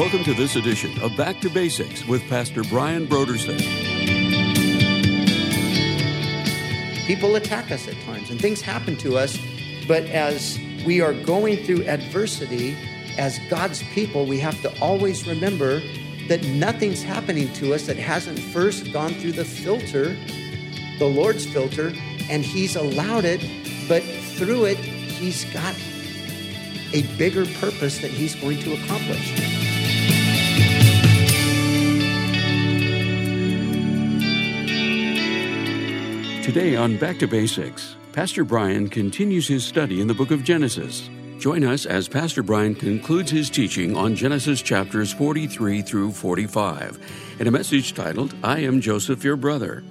Welcome to this edition of Back to Basics with Pastor Brian Brodersen. People attack us at times and things happen to us, but as we are going through adversity, as God's people, we have to always remember that nothing's happening to us that hasn't first gone through the filter, the Lord's filter, and He's allowed it, but through it, He's got a bigger purpose that He's going to accomplish. Today on Back to Basics, Pastor Brian continues his study in the book of Genesis. Join us as Pastor Brian concludes his teaching on Genesis chapters 43 through 45 in a message titled, I Am Joseph, Your Brother.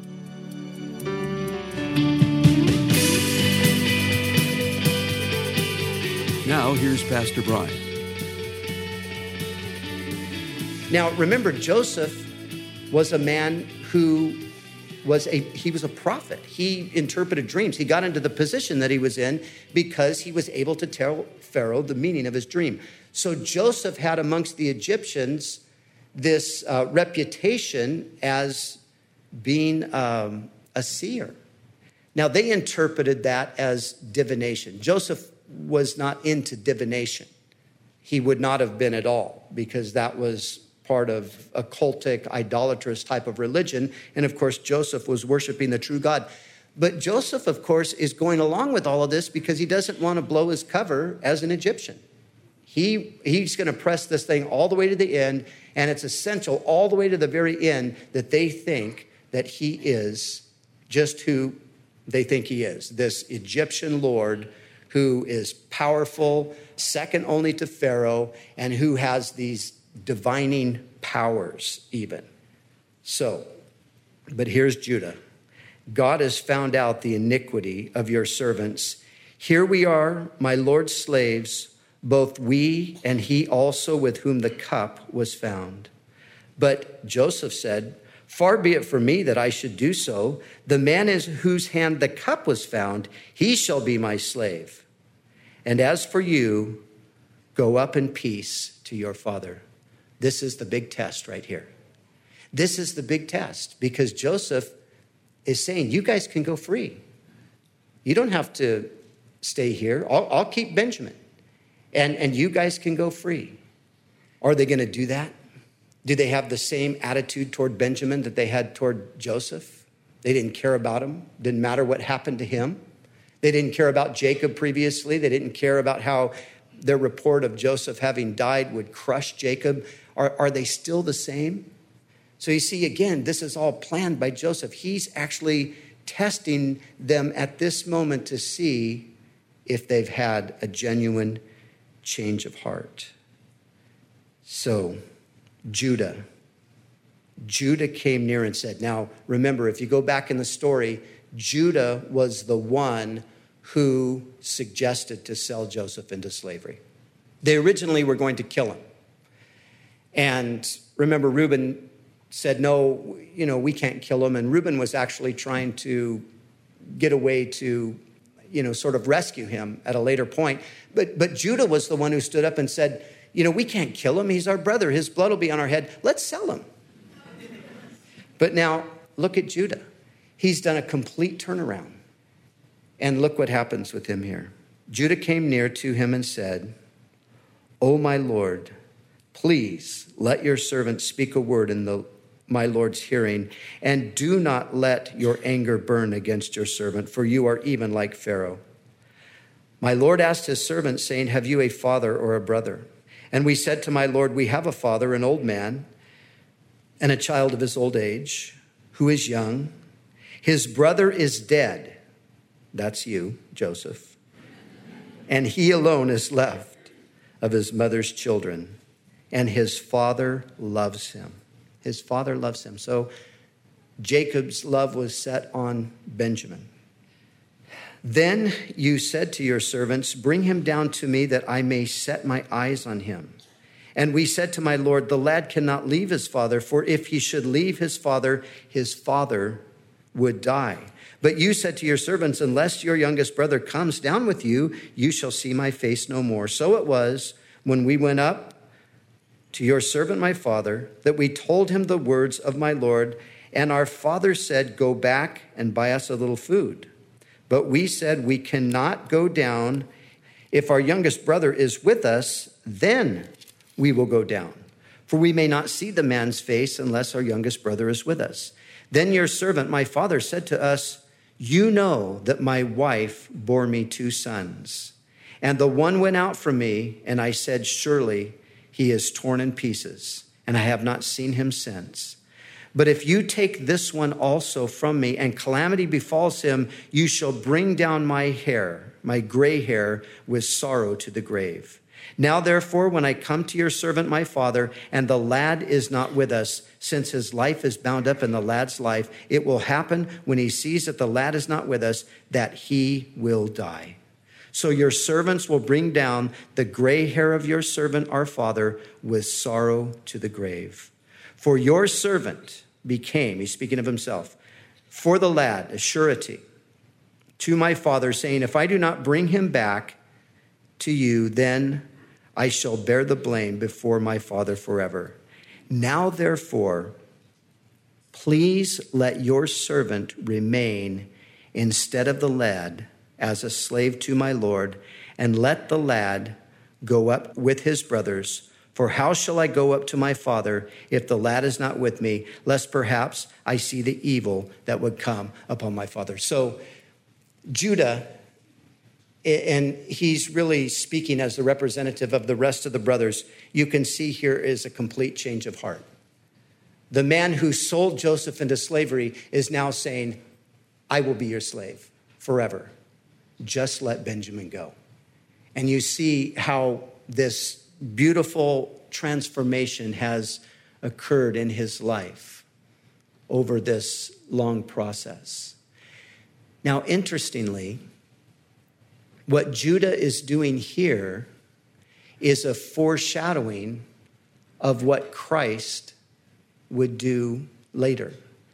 Now, here's Pastor Brian. Now, remember, Joseph was a man who was a prophet. He interpreted dreams. He got into the position that he was in because he was able to tell Pharaoh the meaning of his dream. So Joseph had amongst the Egyptians this reputation as being a seer. Now, they interpreted that as divination. Joseph was not into divination. He would not have been at all, because that was part of a cultic, idolatrous type of religion. And of course, Joseph was worshiping the true God. But Joseph, of course, is going along with all of this because he doesn't want to blow his cover as an Egyptian. He's going to press this thing all the way to the end, and it's essential all the way to the very end that they think that he is just who they think he is, this Egyptian lord who is powerful, second only to Pharaoh, and who has these divining powers even. So, but here's Judah. God has found out the iniquity of your servants. Here we are, my Lord's slaves, both we and he also with whom the cup was found. But Joseph said, far be it from me that I should do so. The man in whose hand the cup was found, he shall be my slave. And as for you, go up in peace to your father. This is the big test right here. This is the big test because Joseph is saying, you guys can go free. You don't have to stay here. I'll keep Benjamin. And you guys can go free. Are they going to do that? Do they have the same attitude toward Benjamin that they had toward Joseph? They didn't care about him. Didn't matter what happened to him. They didn't care about Jacob previously. They didn't care about how their report of Joseph having died would crush Jacob. Are they still the same? So you see, again, this is all planned by Joseph. He's actually testing them at this moment to see if they've had a genuine change of heart. So Judah came near and said, now remember, if you go back in the story, Judah was the one who suggested to sell Joseph into slavery. They originally were going to kill him. And remember, Reuben said, no, we can't kill him. And Reuben was actually trying to get a way to, sort of rescue him at a later point. But Judah was the one who stood up and said, we can't kill him. He's our brother. His blood will be on our head. Let's sell him. But now look at Judah. He's done a complete turnaround. And look what happens with him here. Judah came near to him and said, O my Lord, please let your servant speak a word in my Lord's hearing, and do not let your anger burn against your servant, for you are even like Pharaoh. My Lord asked his servant, saying, have you a father or a brother? And we said to my Lord, we have a father, an old man, and a child of his old age, who is young. His brother is dead. That's you, Joseph. And he alone is left of his mother's children. And his father loves him. His father loves him. So Jacob's love was set on Benjamin. Then you said to your servants, bring him down to me that I may set my eyes on him. And we said to my Lord, the lad cannot leave his father, for if he should leave his father would die. But you said to your servants, unless your youngest brother comes down with you, you shall see my face no more. So it was when we went up to your servant my father that we told him the words of my Lord, and our father said, go back and buy us a little food. But we said, we cannot go down. If our youngest brother is with us, then we will go down. For we may not see the man's face unless our youngest brother is with us. Then your servant, my father, said to us, you know that my wife bore me 2 sons. And the one went out from me, and I said, surely he is torn in pieces, and I have not seen him since. But if you take this one also from me, and calamity befalls him, you shall bring down my hair, my gray hair, with sorrow to the grave. Now, therefore, when I come to your servant, my father, and the lad is not with us, since his life is bound up in the lad's life, it will happen when he sees that the lad is not with us, that he will die. So your servants will bring down the gray hair of your servant, our father, with sorrow to the grave. For your servant became, he's speaking of himself, for the lad, a surety to my father, saying, if I do not bring him back to you, then I shall bear the blame before my father forever. Now, therefore, please let your servant remain instead of the lad as a slave to my Lord, and let the lad go up with his brothers. For how shall I go up to my father if the lad is not with me, lest perhaps I see the evil that would come upon my father? So Judah, and he's really speaking as the representative of the rest of the brothers, you can see here is a complete change of heart. The man who sold Joseph into slavery is now saying, I will be your slave forever. Just let Benjamin go. And you see how this beautiful transformation has occurred in his life over this long process. Now, interestingly, what Judah is doing here is a foreshadowing of what Christ would do later.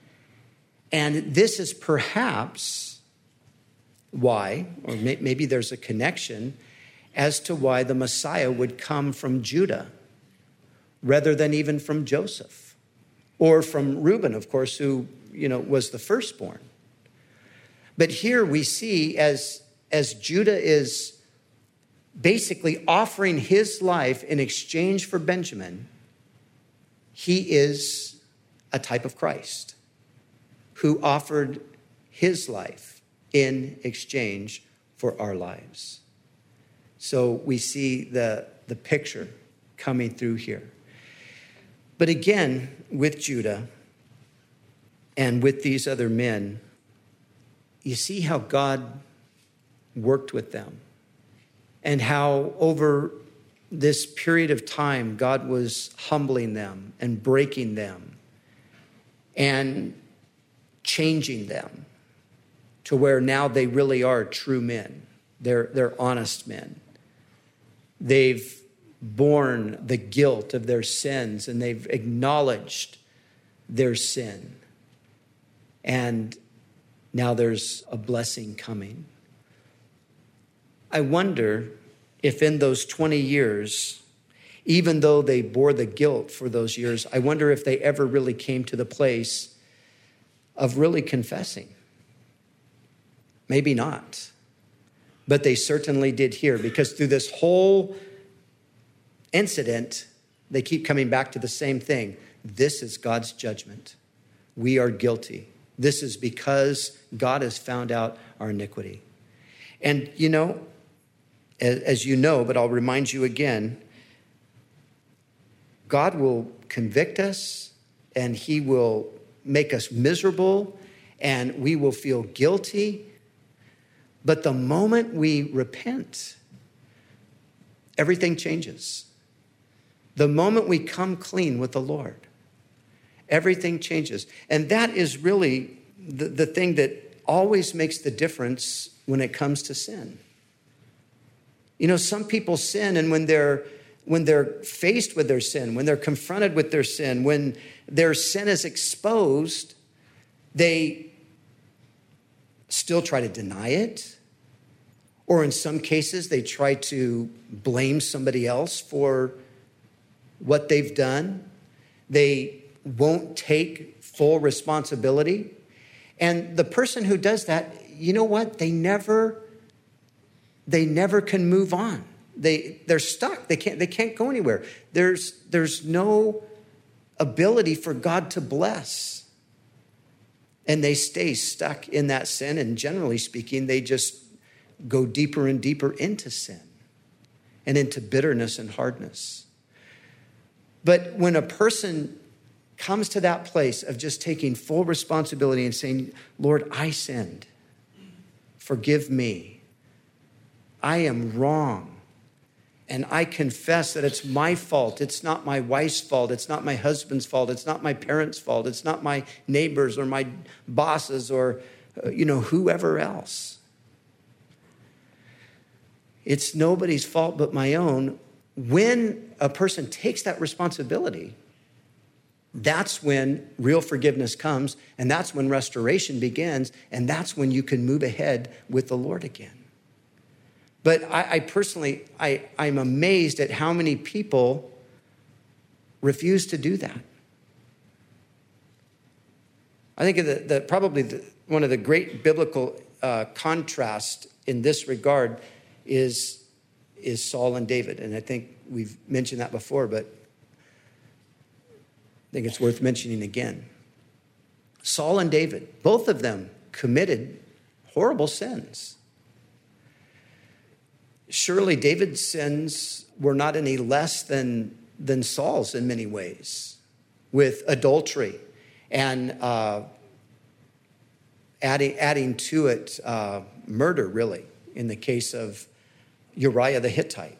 And this is perhaps why, or maybe there's a connection as to why the Messiah would come from Judah rather than even from Joseph or from Reuben, of course, who, was the firstborn. But here we see as Judah is basically offering his life in exchange for Benjamin, he is a type of Christ who offered his life in exchange for our lives. So we see the picture coming through here. But again, with Judah and with these other men, you see how God worked with them and how over this period of time, God was humbling them and breaking them and changing them to where now they really are true men. They're honest men. They've borne the guilt of their sins and they've acknowledged their sin. And now there's a blessing coming. I wonder if in those 20 years, even though they bore the guilt for those years, I wonder if they ever really came to the place of really confessing. Maybe not. But they certainly did here, because through this whole incident, they keep coming back to the same thing. This is God's judgment. We are guilty. This is because God has found out our iniquity. And as you know, but I'll remind you again, God will convict us and he will make us miserable and we will feel guilty. But the moment we repent, everything changes. The moment we come clean with the Lord, everything changes. And that is really the thing that always makes the difference when it comes to sin. Some people sin, and when they're faced with their sin, when they're confronted with their sin, when their sin is exposed, they still try to deny it. Or in some cases, they try to blame somebody else for what they've done. They won't take full responsibility. And the person who does that, you know what? They never can move on. They're stuck. They can't go anywhere. There's no ability for God to bless. And they stay stuck in that sin. And generally speaking, they just go deeper and deeper into sin and into bitterness and hardness. But when a person comes to that place of just taking full responsibility and saying, Lord, I sinned. Forgive me. I am wrong. And I confess that it's my fault. It's not my wife's fault. It's not my husband's fault. It's not my parents' fault. It's not my neighbors or my bosses or, whoever else. It's nobody's fault but my own. When a person takes that responsibility, that's when real forgiveness comes, and that's when restoration begins, and that's when you can move ahead with the Lord again. But I personally, I'm amazed at how many people refuse to do that. I think probably one of the great biblical contrasts in this regard is Saul and David. And I think we've mentioned that before, but I think it's worth mentioning again. Saul and David, both of them committed horrible sins. Surely David's sins were not any less than Saul's in many ways, with adultery and adding to it murder, really, in the case of Uriah the Hittite.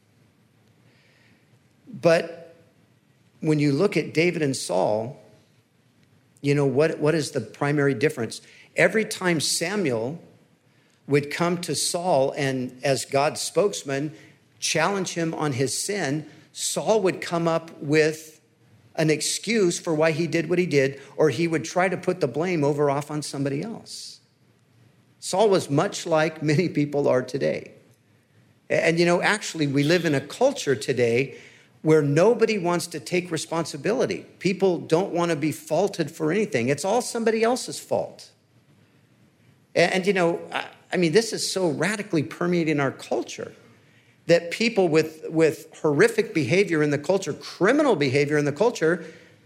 But when you look at David and Saul, what is the primary difference? Every time Samuel would come to Saul and, as God's spokesman, challenge him on his sin, Saul would come up with an excuse for why he did what he did, or he would try to put the blame off on somebody else. Saul was much like many people are today. And, actually, we live in a culture today where nobody wants to take responsibility. People don't want to be faulted for anything. It's all somebody else's fault. And this is so radically permeating our culture that people with horrific behavior in the culture, criminal behavior in the culture,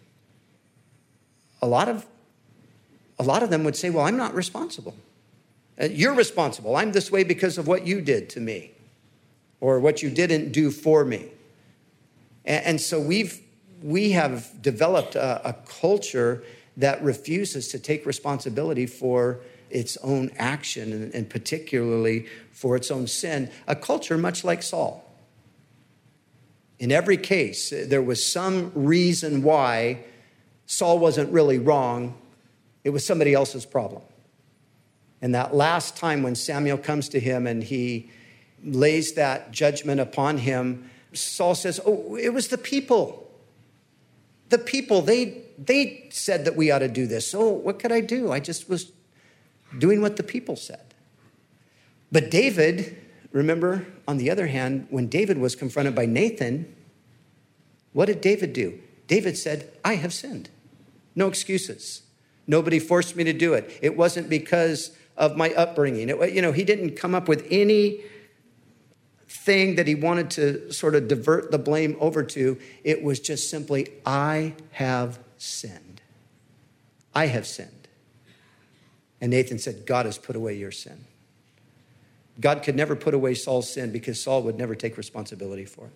a lot of them would say, well, I'm not responsible. You're responsible. I'm this way because of what you did to me or what you didn't do for me. And so we have developed a culture that refuses to take responsibility for its own action and particularly for its own sin, a culture much like Saul. In every case, there was some reason why Saul wasn't really wrong. It was somebody else's problem. And that last time when Samuel comes to him and he lays that judgment upon him, Saul says, oh, it was the people. The people, they said that we ought to do this. So what could I do? I just was doing what the people said. But David, remember, on the other hand, when David was confronted by Nathan, what did David do? David said, I have sinned. No excuses. Nobody forced me to do it. It wasn't because of my upbringing. He didn't come up with any thing that he wanted to sort of divert the blame over to. It was just simply, I have sinned. I have sinned. And Nathan said, God has put away your sin. God could never put away Saul's sin because Saul would never take responsibility for it.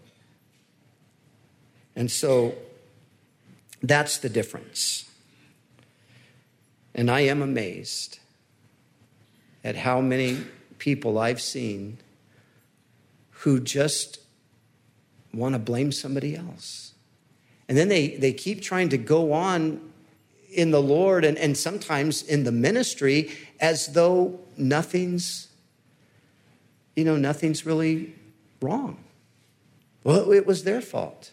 And so that's the difference. And I am amazed at how many people I've seen who just want to blame somebody else. And then they keep trying to go on in the Lord and sometimes in the ministry as though nothing's really wrong. Well, it was their fault.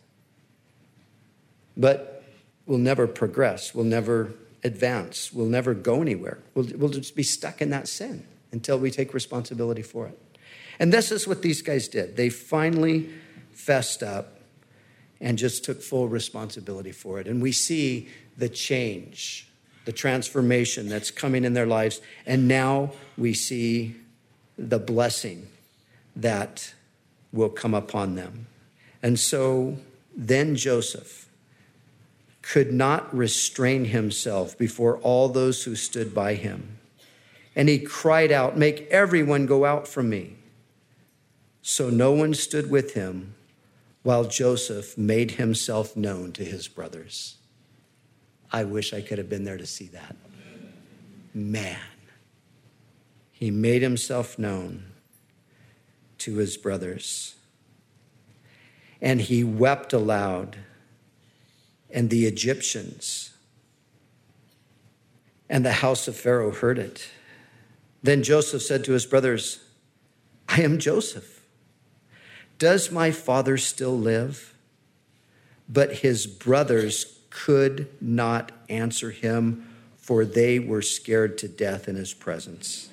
But we'll never progress. We'll never advance. We'll never go anywhere. We'll just be stuck in that sin until we take responsibility for it. And this is what these guys did. They finally fessed up and just took full responsibility for it. And we see the change, the transformation that's coming in their lives. And now we see the blessing that will come upon them. And so then Joseph could not restrain himself before all those who stood by him. And he cried out, "Make everyone go out from me." So no one stood with him while Joseph made himself known to his brothers. I wish I could have been there to see that. Man, he made himself known to his brothers. And he wept aloud, and the Egyptians and the house of Pharaoh heard it. Then Joseph said to his brothers, "I am Joseph. Does my father still live?" But his brothers could not answer him, for they were scared to death in his presence.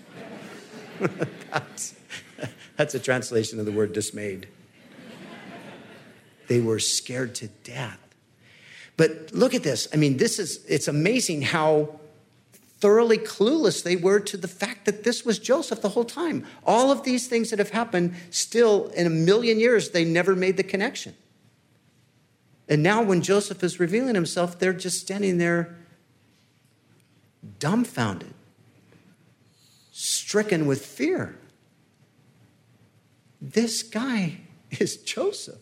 That's a translation of the word dismayed. They were scared to death. But look at this. I mean, it's amazing how thoroughly clueless they were to the fact that this was Joseph the whole time. All of these things that have happened, still in a million years, they never made the connection. And now when Joseph is revealing himself, they're just standing there dumbfounded, stricken with fear. This guy is Joseph.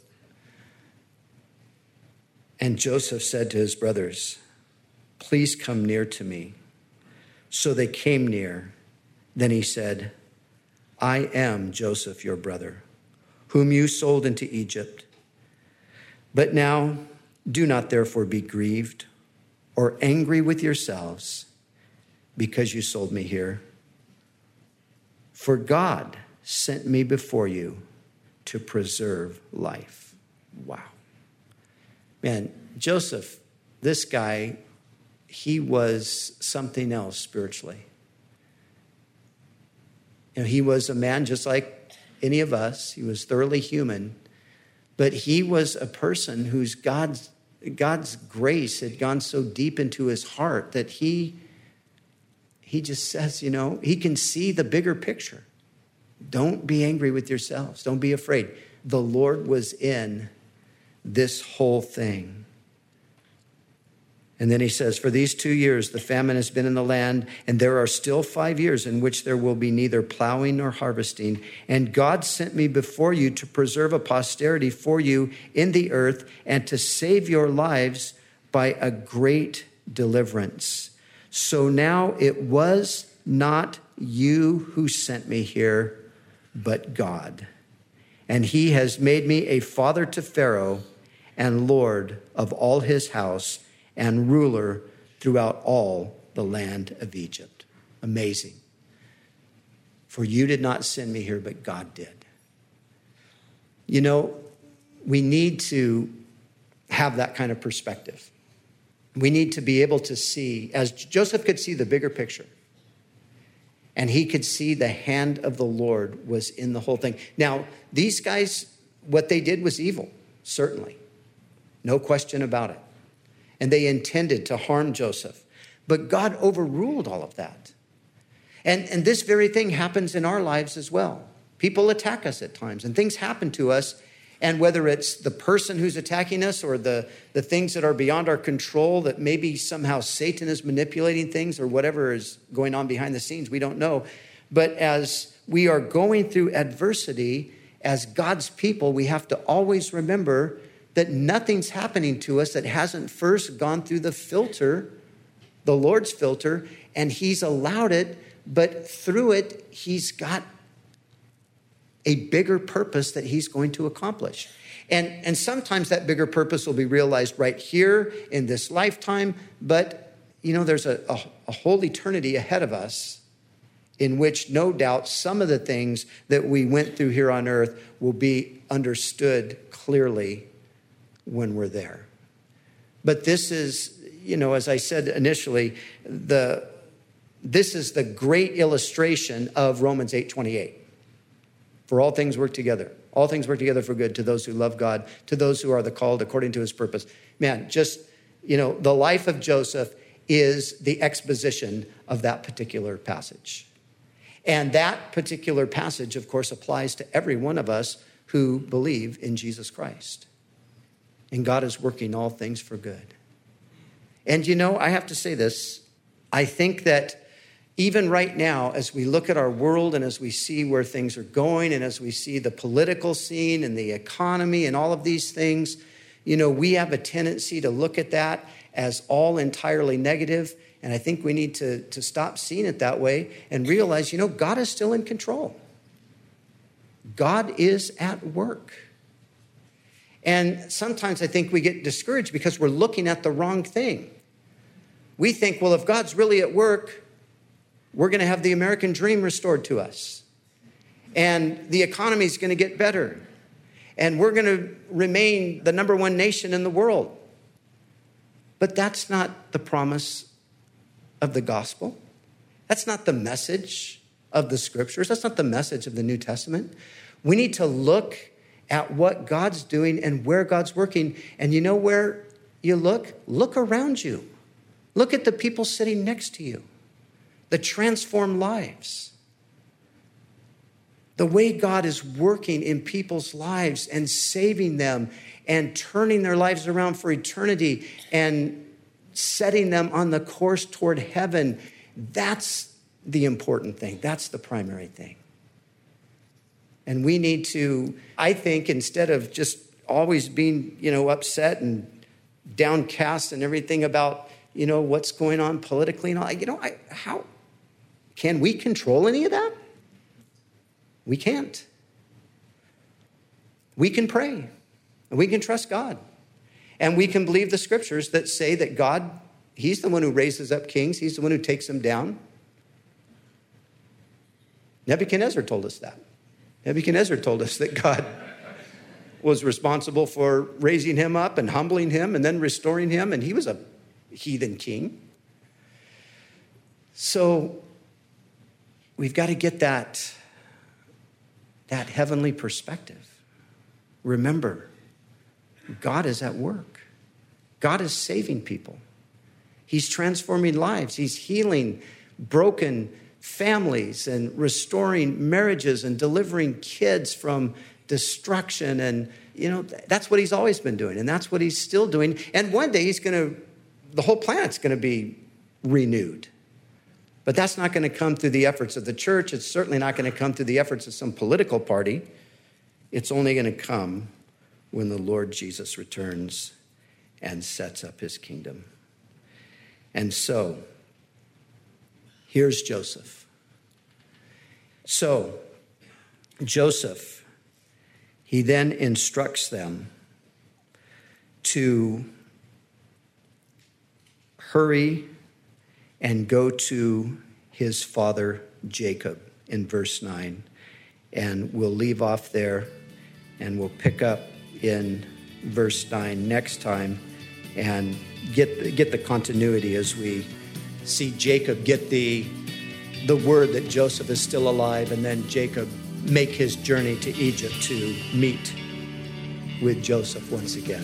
And Joseph said to his brothers, "Please come near to me." So they came near. Then he said, "I am Joseph, your brother, whom you sold into Egypt. But now do not therefore be grieved or angry with yourselves because you sold me here. For God sent me before you to preserve life." Wow. Man, Joseph, this guy, he was something else spiritually. You know, he was a man just like any of us. He was thoroughly human. But he was a person whose God's grace had gone so deep into his heart that he just says, he can see the bigger picture. Don't be angry with yourselves. Don't be afraid. The Lord was in this whole thing. And then he says, "For these 2 years the famine has been in the land, and there are still 5 years in which there will be neither plowing nor harvesting. And God sent me before you to preserve a posterity for you in the earth and to save your lives by a great deliverance. So now it was not you who sent me here, but God. And he has made me a father to Pharaoh and Lord of all his house and ruler throughout all the land of Egypt." Amazing. For you did not send me here, but God did. We need to have that kind of perspective. We need to be able to see, as Joseph could see the bigger picture, and he could see the hand of the Lord was in the whole thing. Now, these guys, what they did was evil, certainly. No question about it. And they intended to harm Joseph. But God overruled all of that. And this very thing happens in our lives as well. People attack us at times, and things happen to us. And whether it's the person who's attacking us or the things that are beyond our control, that maybe somehow Satan is manipulating things or whatever is going on behind the scenes, we don't know. But as we are going through adversity, as God's people, we have to always remember that nothing's happening to us that hasn't first gone through the filter, the Lord's filter, and he's allowed it, but through it, he's got a bigger purpose that he's going to accomplish. And sometimes that bigger purpose will be realized right here in this lifetime, but there's a whole eternity ahead of us in which no doubt some of the things that we went through here on earth will be understood clearly when we're there. But this is, as I said initially, this is the great illustration of Romans 8:28. For all things work together All things work together for good to those who love God, to those who are the called according to his purpose. Man, just, the life of Joseph is the exposition of that particular passage. And that particular passage, of course, applies to every one of us who believe in Jesus Christ. And God is working all things for good. And I have to say this. I think that even right now, as we look at our world and as we see where things are going and as we see the political scene and the economy and all of these things, we have a tendency to look at that as all entirely negative. And I think we need to stop seeing it that way and realize, God is still in control. God is at work. And sometimes I think we get discouraged because we're looking at the wrong thing. We think, well, if God's really at work, we're going to have the American dream restored to us. And the economy is going to get better. And we're going to remain the number one nation in the world. But that's not the promise of the gospel. That's not the message of the scriptures. That's not the message of the New Testament. We need to look at what God's doing and where God's working. And you know where you look? Look around you. Look at the people sitting next to you. The transformed lives. The way God is working in people's lives and saving them and turning their lives around for eternity and setting them on the course toward heaven. That's the important thing. That's the primary thing. And we need to, I think, instead of just always being, upset and downcast and everything about, what's going on politically and all, how can we control any of that? We can't. We can pray and we can trust God. And we can believe the scriptures that say that God, he's the one who raises up kings. He's the one who takes them down. Nebuchadnezzar told us that. Nebuchadnezzar told us that God was responsible for raising him up and humbling him and then restoring him. And he was a heathen king. So we've got to get that heavenly perspective. Remember, God is at work. God is saving people. He's transforming lives. He's healing broken families and restoring marriages and delivering kids from destruction. And, that's what he's always been doing. And that's what he's still doing. And one day the whole planet's going to be renewed. But that's not going to come through the efforts of the church. It's certainly not going to come through the efforts of some political party. It's only going to come when the Lord Jesus returns and sets up his kingdom. And so, here's Joseph. So, Joseph, he then instructs them to hurry and go to his father Jacob in verse 9. And we'll leave off there and we'll pick up in verse 9 next time and get the continuity as we see Jacob get the word that Joseph is still alive, and then Jacob make his journey to Egypt to meet with Joseph once again.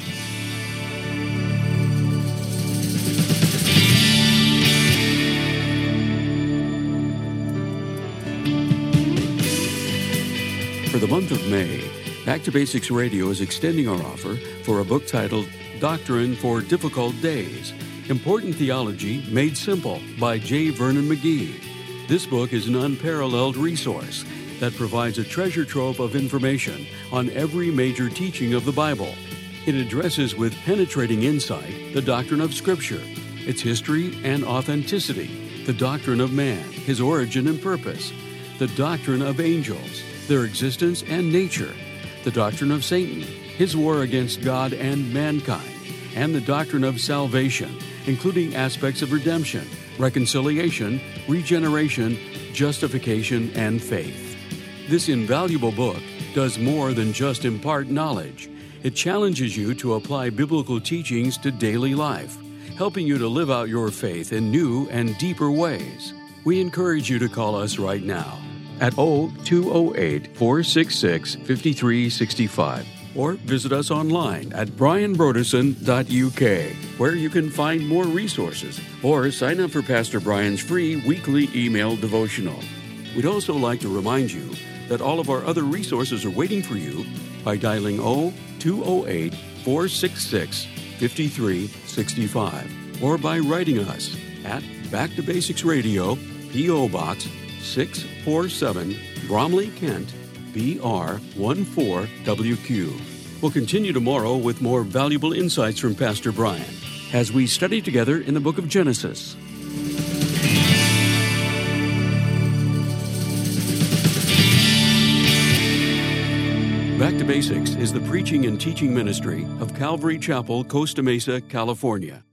For the month of May, Back to Basics Radio is extending our offer for a book titled Doctrine for Difficult Days, Important Theology Made Simple by J. Vernon McGee. This book is an unparalleled resource that provides a treasure trove of information on every major teaching of the Bible. It addresses with penetrating insight the doctrine of Scripture, its history and authenticity, the doctrine of man, his origin and purpose, the doctrine of angels, their existence and nature, the doctrine of Satan, his war against God and mankind, and the doctrine of salvation, including aspects of redemption, reconciliation, regeneration, justification, and faith. This invaluable book does more than just impart knowledge. It challenges you to apply biblical teachings to daily life, helping you to live out your faith in new and deeper ways. We encourage you to call us right now at 0208-466-5365. Or visit us online at brianbroderson.uk, where you can find more resources, or sign up for Pastor Brian's free weekly email devotional. We'd also like to remind you that all of our other resources are waiting for you by dialing 0208-466-5365, or by writing us at Back to Basics Radio, P.O. Box 647, Bromley, Kent, BR 14WQ. We'll continue tomorrow with more valuable insights from Pastor Brian as we study together in the book of Genesis. Back to Basics is the preaching and teaching ministry of Calvary Chapel, Costa Mesa, California.